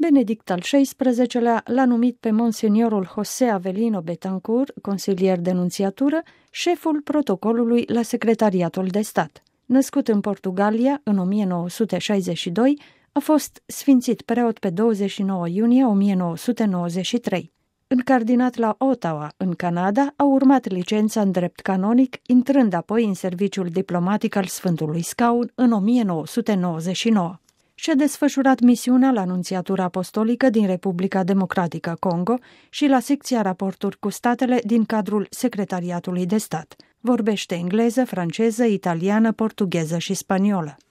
Benedict al XVI-lea l-a numit pe Monseniorul José Avelino Betancourt, consilier de nunțiatură, șeful protocolului la Secretariatul de Stat. Născut în Portugalia în 1962, a fost sfințit preot pe 29 iunie 1993. Încardinat la Ottawa, în Canada, a urmat licența în drept canonic, intrând apoi în serviciul diplomatic al Sfântului Scaun în 1999. Și-a desfășurat misiunea la Nunțiatura Apostolică din Republica Democratică Congo și la secția raporturi cu statele din cadrul Secretariatului de Stat. Vorbește engleză, franceză, italiană, portugheză și spaniolă.